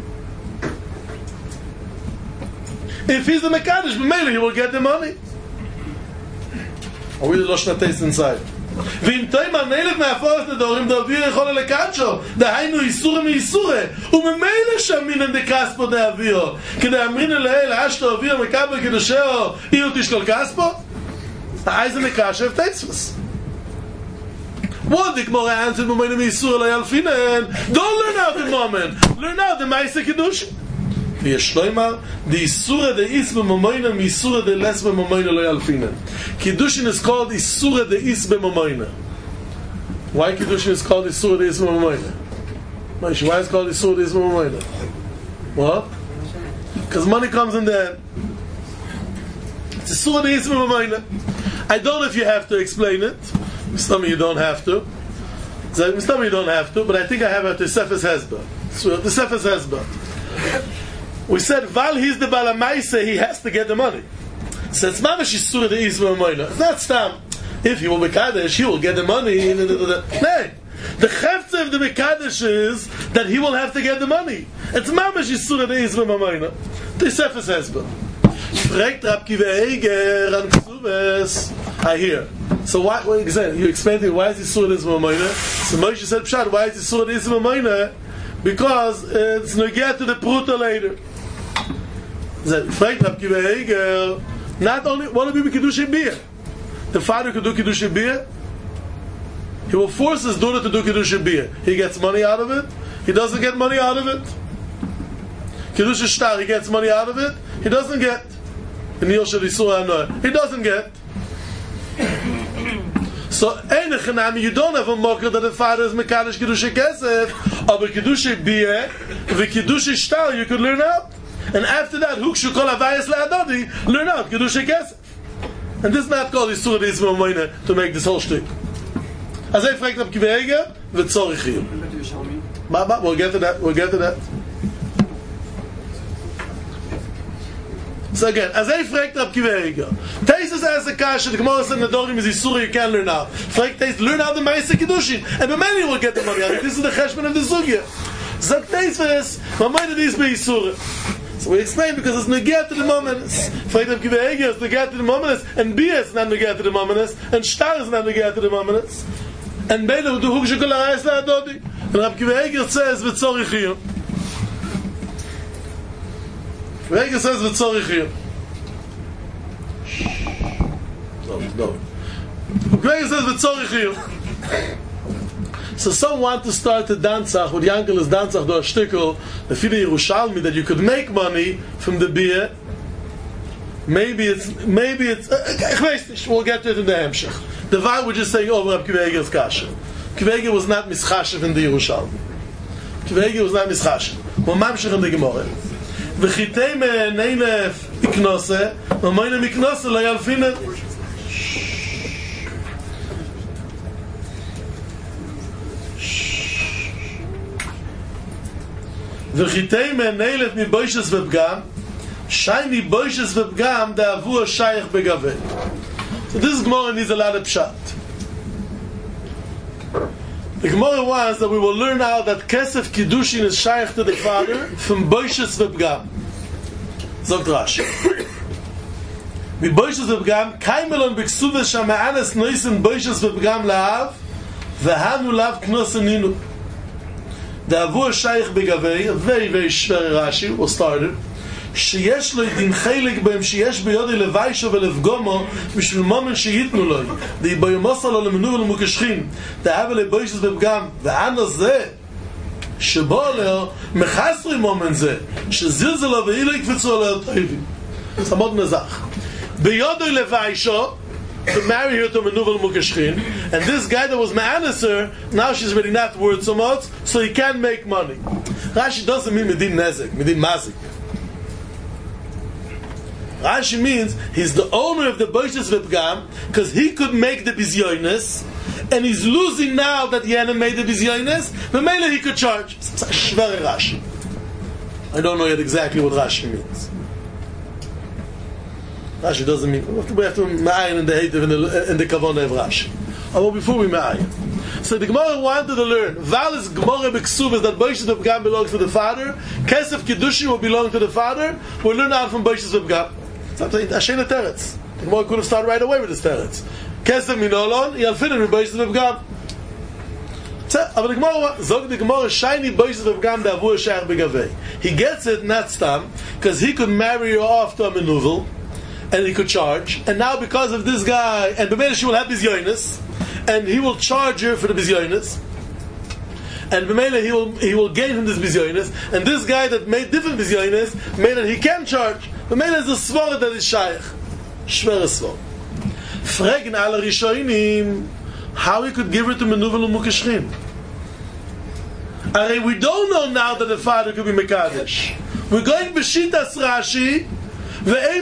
If he's the Mekadesh, the Mele he will get the money. Are we the Loshna taste inside? ואם תימן נלך מהפורס נדורים דאוויר יכול לקדשו דהיינו איסורי מאיסורי וממילא שמינן דקספו דאוויר כדי אמרינן לאל אשתו אוויר מקבל קדושהו אילו תשקול כספו האיזה מקשב תצפס. What the Gemara answered, "Momeinu mi'isur lo yalfinen." Don't learn out the moment. Learn out the Maaseh Kiddushin. V'yeshloimar, the isura de is b'momeinu mi'isura de les b'momeinu lo yalfinen. Kiddushin is called isura de is b'momeinu. Why Kiddushin is called isura de is b'momeinu? Why is it called isura de is b'momeinu? What? Because money comes in there. It's isura de is b'momeinu. I don't know if you have to explain it. Some of you don't have to. Some of you don't have to, but I think I have a Tosefes Hezbollah. So Tosefes Hezbollah. We said, while he's the Balamaise, he has to get the money. So it's mamash isura de isma moina. It's not stam. If he will be Mekadesh, he will get the money. No, the chefze of the Mekadesh is that he will have to get the money. It's mamash isura de isma moina. Tosefes Hezbollah. Fragt Rab Kiva Eiger an Ksuves. I hear. So why? Well, you explained it. Why is this surah isma moina? So Moshe said, "Pshat, why is this surah isma moina? Because it's negate to the pruta later." Not only what will be kiddushin bia, the father could do kiddushin bia. He will force his daughter to do kiddushin bia. He gets money out of it. He doesn't get money out of it. Kiddushin shtar, he gets money out of it. He doesn't get. In Yosher Yisur, he doesn't get. So, you don't have a mocker that the father is Mekadesh Kiddushin Kesef, but Kiddushin Biyeh, the Kiddushin Shtar, you could learn out. And after that, Hukshu Kol Havayas Le'adodi, learn out Kiddushin Kesef. And this is not called Yisur D'Isma Moina to make this whole shtick. As I fragt Rab Kiva Eiger, V'tzorich Chiyuv. We'll get to that, we'll get to that. So again, as I fragt Rab Kiva Eiger, Teisus as a kasha, the Gemara said Nedorim is Yisura, you can learn out. Fragt Teis, learn out the Maaseh Kiddushin, and the many will get the money out. This is the cheshbon of the Sugya. Zok Teis, Mamayna dis be Yisura. So we explain because it's negate to the momentous. Fragt Rab Kiva Eiger is negate to the momentous, and Bia is not negate to the momentous, and Shtar is not negate to the momentous. And Beila, du Hukshu Kol Havayas Le'adodi. And Rab Kiva Eiger says, V'tzorich Chiyuv. Eiger says V'tzorich Chiyuv. No, no. Eiger says V'tzorich Chiyuv. So some want to start a danzach with Yankel is danzach do a shtickle the fide Yerushalmi that you could make money from the beer. Maybe it's maybe it's uh, we'll get to it in the Hemshech. The Var we're just saying over Reb Akiva Eiger's kasha. Akiva was not mischashev in the Yerushalmi. Akiva was not mischashev. We're mamshech in the Gemara. V'chitei me neilef iknose, v'moine miknose lo yalfinet. V'chitei me neilef mi boishes v'pgam, shayni boishes v'pgam da'avu ha'shayach begaveh. So this Gemara needs a lot of pshat. The Gemara wants that we will learn out that Kesef Kiddushin is shayach to the father from boishes v'pgam. Zogt Rashi. Mi boishes v'pgam, kaimelon b'ksuva shama'anes noisen boishes v'pgam la'av, v'hanu lav knoseninu. Da'avu ha'shayach begaveh, a very, very shver Rashi, we'll start it. שיש לו דין חלק בהם שיש ביודי לווישו ולפגומו בשביל מומן שייתנו לו די ביומוסה לו למנוב ולמוקשכין דאבה לבוישס בפגם וענה זה שבו לו מחסרי מומן זה שזלזל לו ואילו יקפצו עליו טויבים סמוד נזח ביודי לווישו to marry her to Menuva Mukashchin, and this guy that was Ma'aneser, now she's really not worth so much, so he can't make money. Rashi doesn't mean Medin Nezek, Medin Mazik. Rashi means he's the owner of the Boishes Vipgam because he could make the Bizyonis and he's losing now that he hadn't made the Bizyonis, but maybe he could charge. It's a Shver Rashi. I don't know yet exactly what Rashi means. Rashi doesn't mean we have to ma'ayin in the hative in the, in the kavanah of Rashi. Although before we ma'ayin. So the Gemara wanted to learn Val is Gemara B'Ksuvas that Boishes Vipgam belongs to the father, Kesef Kiddushin will belong to the father. We'll learn out from Boishes Vipgam. Something Ashena Teretz. The Gemara could have started right away with this Teretz. Kesef Minolon, Yalfinin with Boishes Vipgam. But the Gemara, Zog the Gemara, shiny Boishes Vipgam Da'avu ha'shayach begaveh. He gets it not stam because he could marry her off to a menuvel and he could charge. And now because of this guy, and B'meila she will have bizyonis, and he will charge her for the bizyonis. And B'meila he will he will gain from this bizyonis. And this guy that made different bizyonis made that he can charge. B'meila is a svara that is shayach. Shver svara. Fragen alle Rishonim how he could give her to Menuvel Umukashchin. And we don't know now that the father could be Mekadesh. We're going B'shitas Rashi. If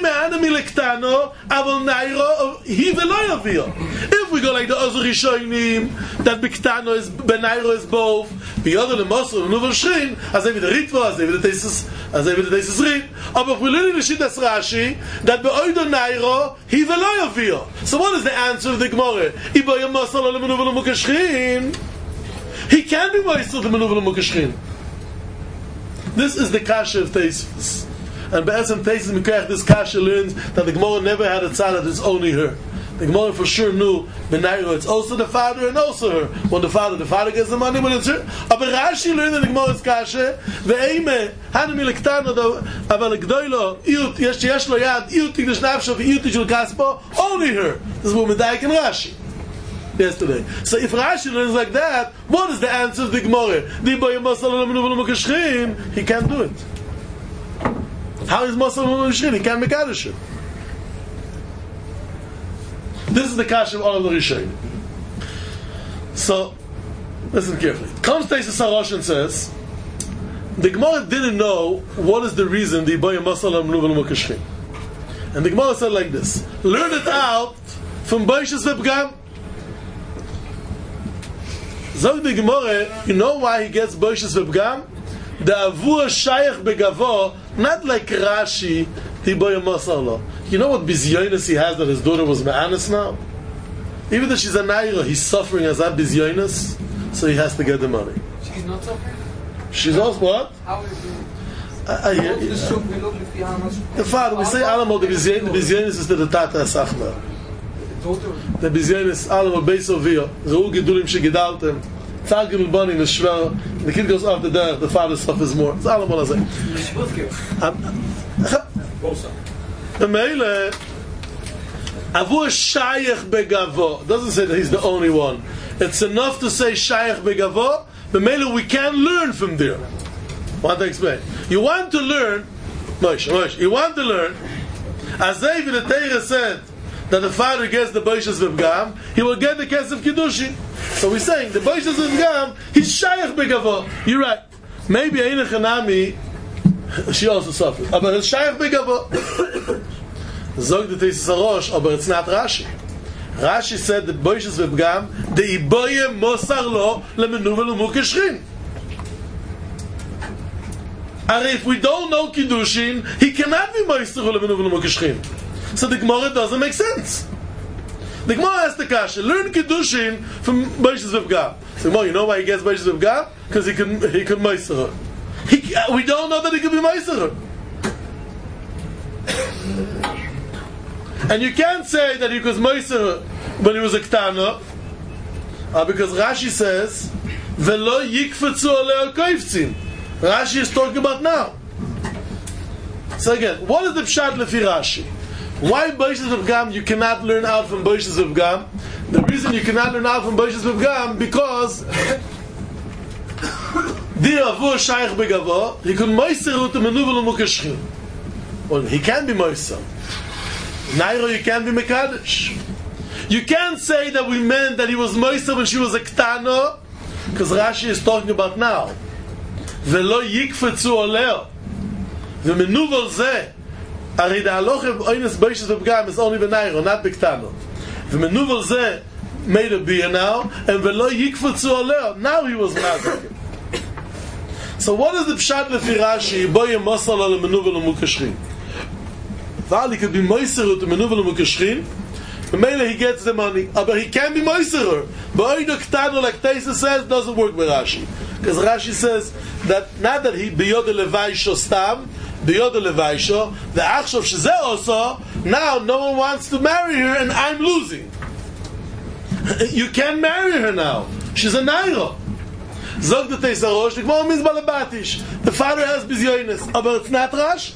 we go like the other Rishonim, that Biktano is Benairo is both, the other the Mosul and Nuvel Shrin, as they with the Ritva, as they with the Tesis, as they with the Tesis Rit. But if we learn in the Shittas Rashi that Beoido Nairo he veloyavio. So what is the answer of the Gemara? Iboyam Mosul and Nuvel Mukashchin. He can be Mosul to Nuvel Mukashchin. This is the Kasha of Tesis. And Be'etzem Tesis Mikach, this Kasha learns that the Gemara never had a tzad that it's only her. The Gemara for sure knew Benairo, it's also the father and also her. When the father, the father gets the money, when it's her. But Rashi learned in the Gemara's Kasha, Ve'eime, Hanami Lektano, Aval Gdoilo, Iyut, Yesh Yesh Lo Yad, Iyut Tigdash Nafsho, Iyut Tigdash Kaspo, only her. This is what Medaik and Rashi. Yesterday. So if Rashi learns like that, what is the answer of the Gemara? He can't do it. How is Mosul Mishrin? He can't make Kaddish. This is the Kasha of all of the Rishonim. So, listen carefully. Comes Tesis Harosh and says, the Gemara didn't know what is the reason the Iboyim Mosul Mnuvel Mukashchin. And the Gemara said like this: learn it out from Boishes Vipgam. Zog the Gemara, you know why he gets Boishes Vipgam? The Avu Shayach Begavo, not like Rashi, Tiboya Masala. You know what bizyonis he has that his daughter was Ma'anis now? Even though she's a Naira, he's suffering as a bizyonis, so he has to get the money. She's not suffering? She's also what? How is it? I hear the father, we say Alamo, the bizyonis is the Tata Asachna. The bizyonis, Alamo, Beisovio, Zeu Gedulim Shegidaltem. Targum Banim is Shver. The kid goes off the there, the father suffers more. It's all I'm going to say. The Meile Avu Shayach Begavo doesn't say that he's the only one. it's enough to say Shaykh Begavo, but maybe we can learn from there. I want to explain. You want to learn, Moshe, Moshe, you want to learn, as David the Torah said, that the father gets the Boishas V'Pgam, he will get the Kesef Kiddushin. So we're saying, the Boishas V'Pgam, he's Shaykh Begavo. You're right. Maybe Eina Chanami, she also suffered. But it's Shaykh Begavo. Zog the Teisus HaRosh, but it's not Rashi. Rashi said that Boishas V'Pgam, the Iboye Mosar Lo, Lemenu V'Lemu Keshrin. And if we don't know Kiddushin, he cannot be Mosar Lo, Lemenu V'Lemu Keshrin. So the Gemara doesn't make sense. The Gemara has the kasha. Learn Kiddushin from Boishas V'Pgam. So Gemara, you know why he gets Boishas V'Pgam? Because he can he can Mosar. He we don't know that he can be Mosar. And you can't say that he was Mosar when he was a Ktana, uh, because Rashi says, "Velo yikfetzu olei koiftzim." Rashi is talking about now. So again, what is the pshat lefi Rashi? Why Boishas V'Pgam you cannot learn out from Boishas V'Pgam? The reason you cannot learn out from Boishas V'Pgam because Dir Avu Shaykh Begavo, he could Moiser ut Menuvel Umukashchim. Well, he can be Moiser. Nairo, you can't be Mekadesh. You can't say that we meant that he was Moiser when she was a Ktano, because Rashi is talking about now. Velo Yikfetzu Oleo. The Menuvel Zeh. Ari the halacha of Oines Boishas V'Pgam is only b'Nairo, not b'Ktano. The Menuvel Zeh made a beer now, and Velo Yikfetzu Oleo. Now he was Nazik. So what is the pshat lefi Rashi? Boye Mosar Lo Menuvel Umukashrin. Vali could be Moiser to Menuvel Umukashrin. Maybe he gets the money, but he can be Moiserer. But Oino Ktano, like Taisa says, doesn't work with Rashi, because Rashi says that not that he biyod levaisho stam. The other Levaisha, the Achshav Shezeh also, now no one wants to marry her and I'm losing. You can't marry her now. She's a Nairo. Zog the Teisus HaRosh, the Gemara means Balabatish. The father has Bizyoines, but it's not Rash.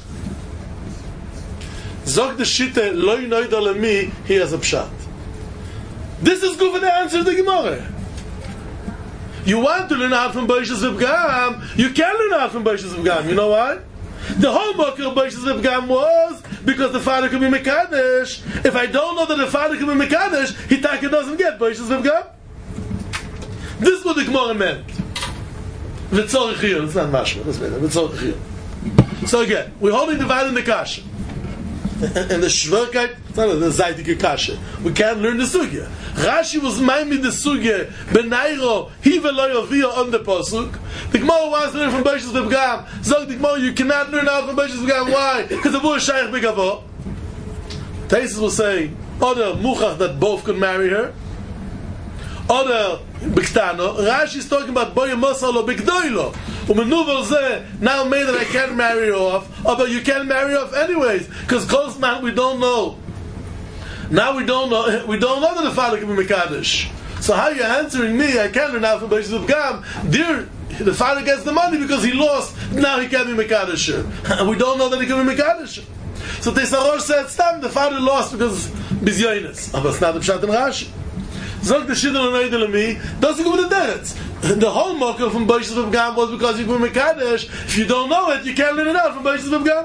Zog the Shitte, Loi Noida Lemi, he has a Pshat. This is good for the answer to the Gemara. You want to learn out from Boishas V'Pgam, you can learn out from Boishas V'Pgam. You know why? The whole book of Boishas V'Pgam was because the father could be Mekadesh. If I don't know that the father could be Mekadesh, Hitaka doesn't get Boishas V'Pgam. This is what the Gemara meant. V'tzorich here, it's not mashma, that's better. V'tzorich here. So again, we're holding the Vayl in the Kasha. And the Shverkeit, it's not the Zaytike Kasha. We can't learn the Sugya. Rashi was maimid the Sugya, Benairo, he v'lo yovia on the Pasuk. The Gemara wants to learn from Boishas V'Pgam. Zog the Gemara, you cannot learn out from Boishas V'Pgam. Why? Because the boy is Shaykh Begavo. Taisus will say, other Muchach that both could marry her. Other B'Ktano. Rashi is talking about Boye Mosar Lo B'Gdoilo. Umenuvel Zeh, now made that I can't marry her off. Oh, but you can't marry her off anyways. Because Kosman, we don't know. Now we don't know, we don't know that the father can be Mekadesh. So how are you answering me? I can't learn out from Boishas V'Pgam. Dear, the father gets the money because he lost. Now he can't be Mekadesh. And we don't know that he can be Mekadesh. So Teisus HaRosh said, Stam, the father lost because Bizyoines. Oh, but it's not the Pshat in Rashi. Zog the Shidduch L'Noida L'mi, doesn't go with the Deretz. The whole mocker from Boishas V'Pgam was because you can be Mekadesh. If you don't know it, you can't learn it out from Boishas V'Pgam.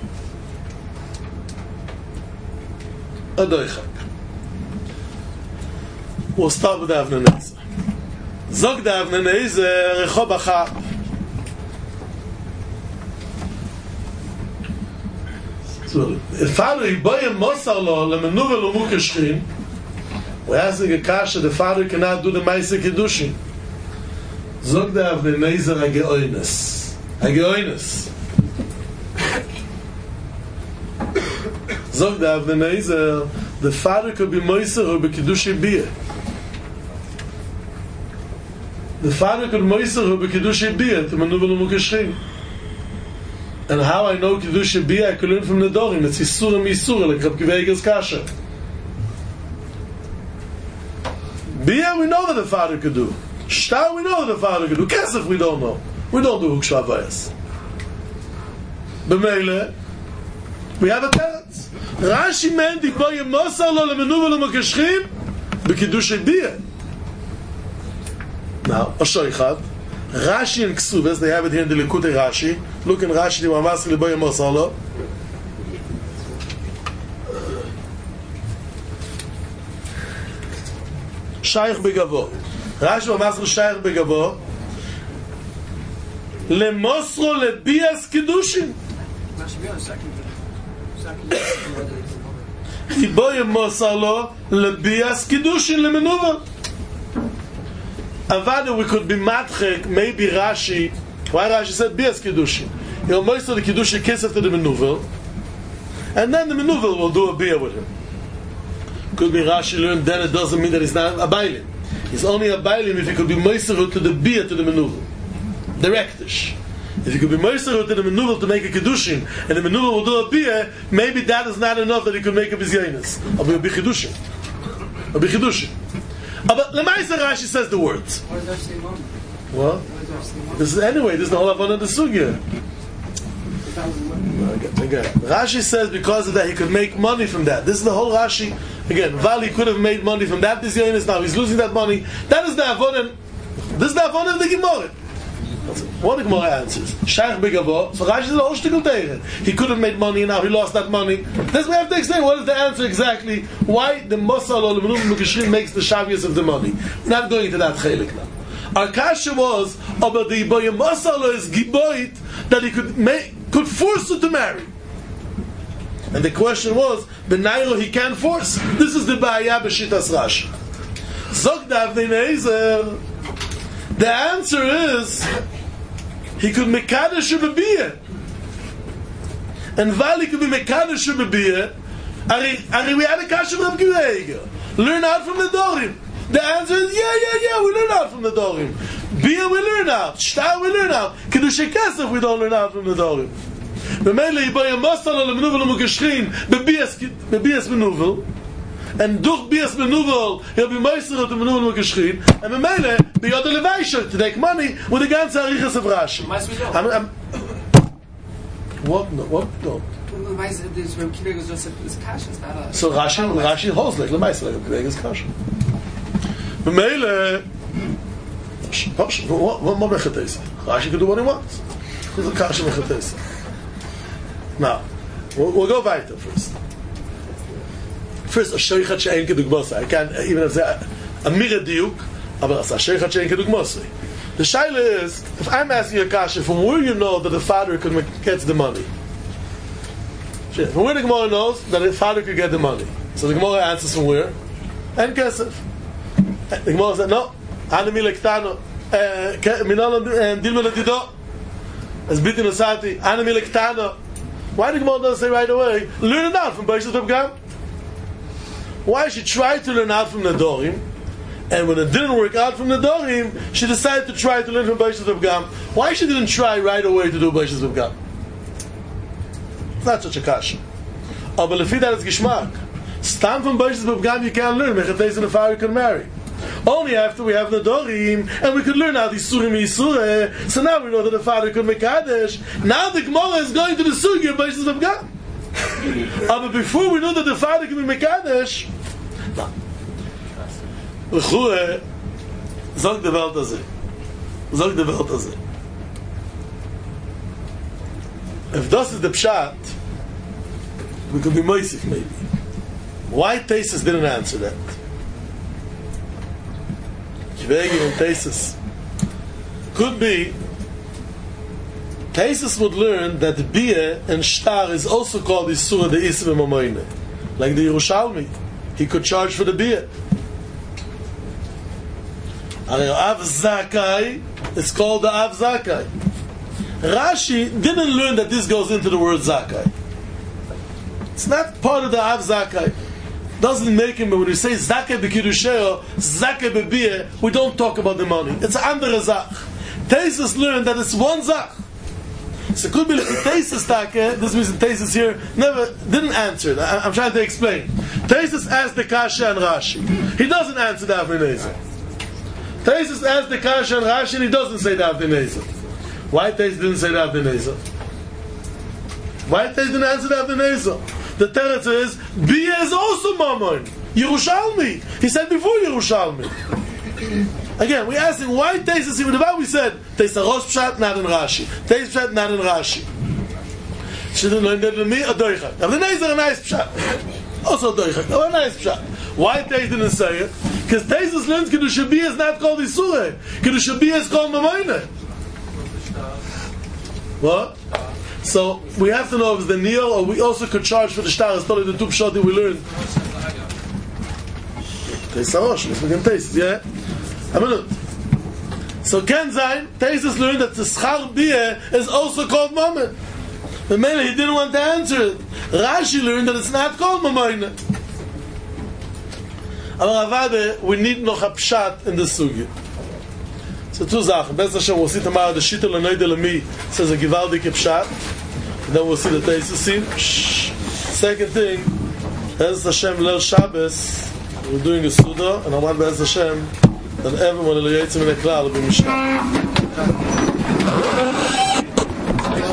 Adoichak. We'll start with the Avnei Nezer. Zog the Avnei Nezer, Rechob Achab. So, if father Yiboye Mosar Lo Lemenuvel Umukashchim, we're asking a kasha, the father cannot do the Maaseh Kiddushin. Zog the Avnei Nezer HaGeoines. HaGeoines. Zog the Avnei Nezer, the father could be Moiser or be Kiddushi Biyah. The father could Moiser or be Kiddushi Biyah to Menuvel Umukashchim. And how I know Kiddushi Biyah, I could learn from the Dorim. It's Yisur and Yisur, like Rab Kiva Eiger's kasha. Biyah, we know that the father could do. Shtar, we know that the father could do. Kesef, we don't know. We don't do Huksha Avayas. B'meile, we have a teretz. Rashi meant Yiboye Mosar Lo Lemenuvel Umukashchim b'Kiddushi Biyah. Now, a shoichad. Rashi and Ksuvas, they have it here in the Likutei Rashi. Look in Rashi, the Mamas Liboyim Osalo. Shaykh Begavo. Rashi Mamas Shaykh Begavo. Lemosro lebias kedushin. Liboyim Osalo lebias kedushin lemenuva. Avada, we could be matchek, maybe Rashi. Why Rashi said bias kedushin? He'll most of the kedushin kiss after the menuvel, and then the menuvel will do a beer with him. Could be Rashi learned. Then it doesn't mean that he's not a bailim. He's only a bailim if he could be moiser to the beer to the menuvel, directish. If he could be moiser to the menuvel to make a kedushin, and the menuvel will do a beer, maybe that is not enough that he could make a bizyanis. Or be kedushin. Or be kedushin. But Lemaisa Rashi says the words. What does that say, Mom? What? This is anyway. This is the whole Avon of the sugya. Again, again, Rashi says because of that he could make money from that. This is the whole Rashi. Again, Vali could have made money from that. This is now he's losing that money. That is the Avon. This is the Avon of the Gemara. What the Gemara answers? Shaykh Begavo. So Rashi says, "Oh, shtickle tegen." He could have made money, and now he lost that money. This we have to explain. What is the answer exactly? Why the Mosal or the Menuvim Mukashrim makes the shavius of the money? We're not going into that chelik now. Our kasha was about the Iboyim Mosal is giboit that he could make, could force her to marry. And the question was, the Nairo he can't force. This is the Ba'aya B'Shitas Rashi. Zog Davnei Nezer. The answer is he could mekadesh bebiyah, and while he could be mekadesh bebiyah, are we had a kasha from Geiger. Learn out from the Dorim. The answer is yeah, yeah, yeah. We learn out from the Dorim. Biyah we learn out. Shtar we learn out. Kedushay Kesef we don't learn out from the Dorim. B'meile yibayim masal al menuvel umukashrin bebiyas bebiyas menuvel. And durch bias menuvel, he'll be meister of the menuvel mukashrin, and b'meile biyod levaisher to take money with the ganze arichas of Rashi. I'm, I'm, what? No, what? No. So Rashi, Rashi holds like lemeister like a is kasha. B'meile, what? What more mechatesa? Rashi can do what he wants. Who's a kasha mechatesa? Now, we'll, we'll go weiter first. First, a sheikhat she'en kedugmosai. I can't even say a mira diuk, but a sheikhat she'en kedugmosai. The shaila is, if I'm asking a kasha, from where you know that the father could get the money? From where the Gemara knows that the father could get the money? So the Gemara answers from where? En kesef. The Gemara said, no. Anami lektano. Minalo dilma letido. As bitin osati. Anami lektano. Why the Gemara doesn't say right away? Learn it out from Beishas B'Gam. Why she tried to learn out from the Dorim, and when it didn't work out from the Dorim, she decided to try to learn from Beishas B'Gam. Why she didn't try right away to do Beishas B'Gam? It's not such a kasha. Oh, but if that is Gishmak, stand from Beishas B'Gam you can't learn. Mechateis in the fire you can marry. Only after we have the Dorim, and we could learn how the Surim Yisure. So now we know that the father could make Kadesh. Now the Gemara is going to the Sugi of Beishas B'Gam. But before we know that the father can be Mekadesh, no. L'chure, zog de Welt azeh. Zog de Welt azeh. If this is the pshat, we could be moisif maybe. Why Tesis didn't answer that? Kivegi and Tesis. Could be Tesis would learn that Biyah and Shtar is also called Isura de Isra Mamoyne. Like the Yerushalmi. He could charge for the Biyah. And the Av Zakai is called the Av Zakai. Rashi didn't learn that this goes into the word Zakai. It's not part of the Av Zakai. Doesn't make him, but when you say Zakai B'Kirusheo, Zakai B'Biyah, we don't talk about the money. It's andere Zach. Tesis learned that it's one Zach. So it could be like Tesis Take, this means Tesis here never didn't answer it. I'm trying to explain. Tesis asked the Kasha and Rashi. He doesn't answer the Avnei Nezer. Tesis asked the Kasha and Rashi and he doesn't say the Avnei Nezer. Why Tesis didn't say the Avnei Nezer? Why Tesis didn't answer the Avnei Nezer? The teretz is Biyah is also Mammon. Yerushalmi. He said before Yerushalmi. Again, we're asking why Taisus even about we said Taisus Rosh Pshat not in Rashi, Taisus Pshat not in Rashi. She didn't learn that to me a doichak. Now the names are a nice Pshat, also a doichak, a nice Pshat. Why Taisus didn't say it? Because Taisus learns Kiddush Shabiyah is not called Isureh. Kiddush Shabiyah is called Mamoineh. What? So we have to know if it's the Neil or we also could charge for the Shtar. It's probably the two Pshat that we learned. Taisus Rosh, let's begin Taisus, yeah? A minute. So Ken Zayn, Taisus learned that the Schar Biyah is also called Mammon. But maybe he didn't want to answer it. Rashi learned that it's not called Mamoineh. Aber Avade, we need noch a Pshat in the Sugi. So two Sachen. Best Hashem, we'll see tomorrow the Shittel and Neidel and me says a Givaldike Pshat. And then we'll see the Taisus scene. Second thing, Best Hashem, Leil Shabbos, we're doing a Suda, and I want Best Hashem that everyone will be Yetzim in a Klal will be Mishkan.